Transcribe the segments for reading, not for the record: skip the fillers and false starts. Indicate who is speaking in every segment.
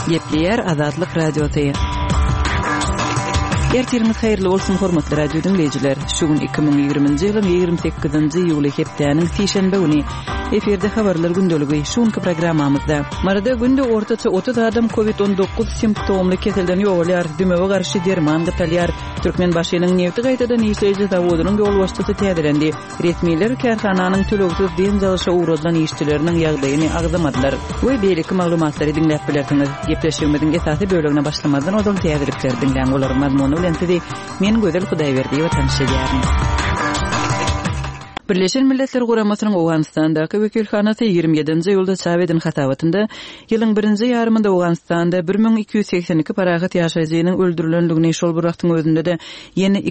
Speaker 1: Gepleyer Azadlyk Radiosu. Ertirimiz hayırlı olsun hormatly radio dinleyijiler. Şugun 2020-nji ýylyň 28-nji ýuly hepdeniň şeşenbe güni eferde habarlar gündöligi şuňky programmamyzda. Marada günde ortaça 30 adam COVID-19 simptomly keselden ýogalýar, dümewe garşy derman gytalýar. Türkmen başynyň nefti gaýtadan ýeşeýji zawodynyň ýol başçysy täzelendi. Resmiler karhananyň tölewsiz den jalşa uğradylan işçileriniň ýagdaýyny agzamadylar. Bu beýleki maglumatlary dinläp bilersiňiz. Gepleşigimiziň esasy bölegine başlamadan odul täzelikler dinläň bolar mazmuny men gözel Hudaýberdi we tanışýarym. Birleşen Milletler Guramasynyň Awganistandaky wekilhanasy 27-nji ýylda çap eden hasawatynda ýylyň 1-nji ýarymynda Awganistanda 1282 paragat ýaşaýjynyň öldürilenligini şol bir wagtyň özünde de ýene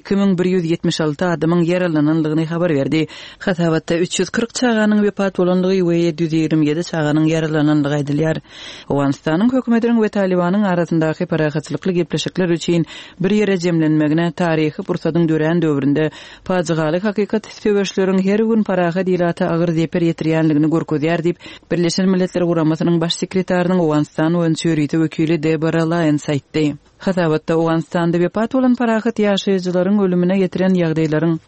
Speaker 1: 2176 adamyň yaralananlygyny habar berdi. Hasawatda 340 çaganyň wepat bolanlygy we 727 çaganyň yaralananlygy aýdylýar. Awganistanyň hökümetiniň we Talibanyň arasyndaky paragatçylykly gepleşikler üçin bir ýere jemlenmegine taryhy pursatyň dören döwründe paýjygalyk hakykat sebäpçileriň her gün paraga dilata agyr zeper ýetirýänligini görkezýär diýip Birleşen Milletler Guramasynyň baş sekretarinyň Awganistan öňçörüýeti wekili Deborah Lyons aýtdy. Hasawatda Awganistanda wepat bolan paragat ýaşaýjylaryň ölümine getiren ýagdaýlaryň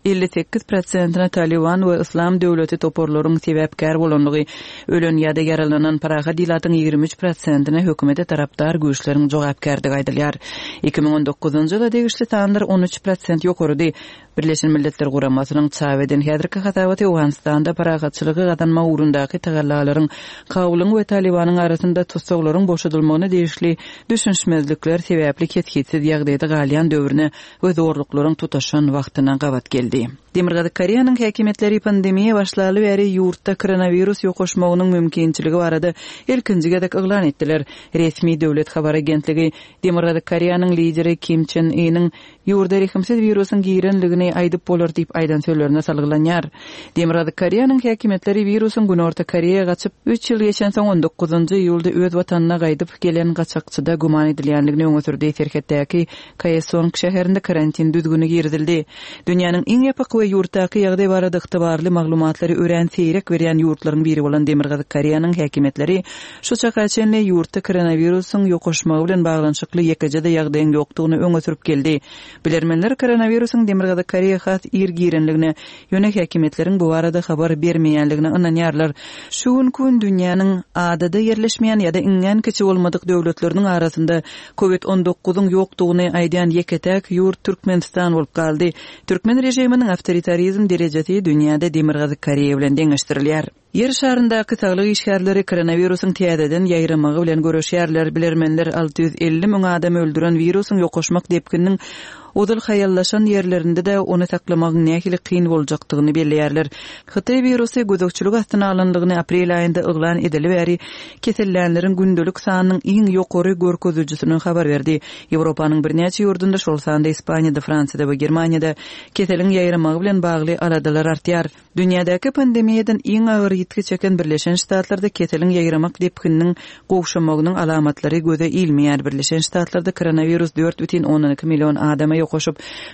Speaker 1: 58%-na Taliban we Islam döwleti toporlaryň sebäpkär bolanlygy, ölen ýa-da yaralanan paragat dilatyň 23%-na hökümete tarapdar güýçleriň jogapkärligi aýdylýar. 2019-njy ýylda degişli sanlar 13% ýokarydy. Birleşen Milletler Guramasynyň çap eden häzirki hasawaty Awganistanda paragatçylygy gadanma ugrundaky tagallalaryň kawlyň we Talibanyň arasynda tutsaklaryň boşadylmagyna degişli düşünşmezlikler sebäpli ketkitsiz ýagdaýda galýan döwrüne we zorluklaryň tutaşan wagtyna gabat geldi. Demirgady Koreýanyň häkimetleri pandemiýa başlaly bäri ýurtda koronavirus ýokaşmagynyň mümkinçiligi barada ilkinji gedek eglan etdiler. Resmi döwlet habar agentligi Demirgady Koreýanyň lideri Kim Chen In'ň ýurda rehimsiz virusyň girenligini aýdyp bolar diýip aýdan sözlerine salgılanýar. Demirgady Koreýanyň häkimetleri virusyň Günorta Koreýa gaçyp 3 ýyl geçen soň 19-njy ýylda öz watanyna gaýdyp gelen gaçakçyda guman edilýänligini öňe sürdi. Serhetdäki Kaesong şäherinde karantin düzgüni girdildi. Dünýäniň iň ýapyk we ýurtdaky ýagdaý barada ygtybarly maglumatlary ören seýrek berýän ýurtlaryň biri bolan Demirgady Koreýanyň häkimetleri şu çaka çenli ýurtda koronavirusyň ýokaşmagy bilen baglanşykly ýekejede ýagdaýyň ýokdugyny öňe sürüp geldi. Bilermenler koronavirusyň Demirgady Koreýa has girenligine ýöne häkimetleriň bu barada habar bermeýänligine ynanýarlar. Şu gün dünýäniň adada yerleşmeýän ýa-da iňen kiçi bolmadyk döwletleriniň arasynda COVID-19-nyň ýokdugyny aýdýan ýeketäk ýurt Türkmenistan bolup galdy. Türkmen rejiminiň awtoritarizm derejesi dünýäde Demirgady Koreýa bilen deňeşdirilýär. Yer şaryndaky saglyk işgärleri koronavirusyň täzeden ýaýramagy bilen görüşýärler. Bilermenler 650 000 adam öldüren virusyň ýokaşmak depkiniň odul hayallaşan yerlerinde de onu saklamak nähili kyn boljakdygyny belleýärler. Hytaý virusy gözükçülük astyna alanlygyny aprel aýynda eglan edilip bäri kesellänleriň gündelik sanynyň iň ýokary görkezüjüsini habar berdi. Ýewropanyň birnäçe ýurdunda şol sanda Ispaniýada, Fransiýada we Germaniýada keseliň ýaýramagy bilen bagly aladalar artýar. Dünýädäki pandemiýadan iň agyr ýetki çeken Birleşen Ştatlarda keseliň ýaýramak depkiniň gowşamagynyň alamatlary göze ilmeýär. Birleşen Ştatlarda koronavirus 4,12 million adama ýokaşyp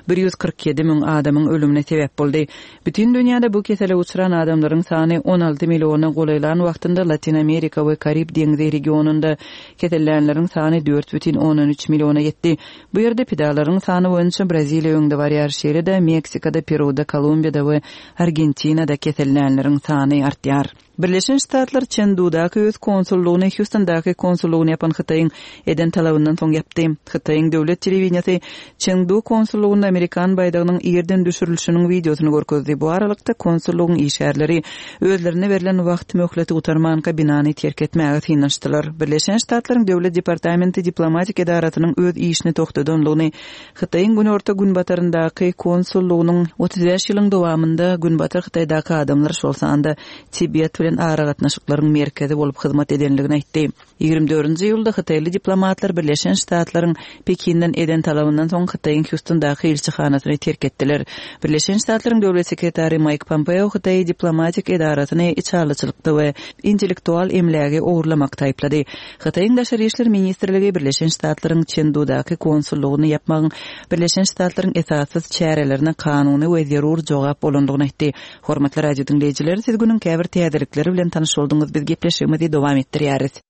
Speaker 1: 147 000 adamyň ölümine sebäp boldy. Bütün dünýäde bu kesele uçuran adamlaryň sany 16 milliona golaylan wagtynda Latin Amerika we Karib deňzi regionunda kesellänleriň sany 4,13 milliona ýetdi. Bu ýerde pedalaryň sany boýunça Braziliýa öňde barýar, şeýle-de Meksikada, Peruda, Kolumbiýada we Argentinada kesellänleriň sany artýar. Birleşen Ştatlar Chengdu'daky öz konsullugyny Houston'daky konsullugyny yapan Hytaýyň eden talabyndan soň yapdy. Hytaýyň döwlet telewizionasy Chengdu konsullugynda Amerikan baýdagynyň ýerden düşürilişiniň videosunu görkezdi. Bu aralykda konsullugyň işgärleri özlerine berilen wagt möhleti utarmanka binany terk etmäge synanyşdylar. Birleşen Ştatlaryň döwlet departamenti diplomatik edaratynyň öz işini toktadanlygyny Hytaýyň Günorta Günbataryndaky konsullugynyň 35 ýylyň dowamında Günbatar Hytaýdaky adamlar şol sanda Tibet bilen ara gatnaşyklaryň merkezi bolup hyzmat edenligini aýtdy. 24-nji ýylda Hytaýly diplomatlar Birleşen Ştatlaryň Pekinden eden talabyndan soň Hytaýyň Houston'daky elçihanasyny terk etdiler. Birleşen Ştatlaryň döwlet sekretary Mike Pompeo Hytaý diplomatik edaratyny içarlyçylykda we intellektual emläge ogurlamakda aýplady. Hytaýyň daşary işler ministrligi Birleşen Ştatlaryň Chengdu'daky konsullugyny yapmagyň Birleşen Ştatlaryň esassız çärelerine kanuny we zerur jogap bolandygyny aýtdy. Hormatly radio dinleyijiler, siz günüň käbir täzelikleri bilen tanyş bolduňyz. Biz gepleşigimizi dowam etdirýäris.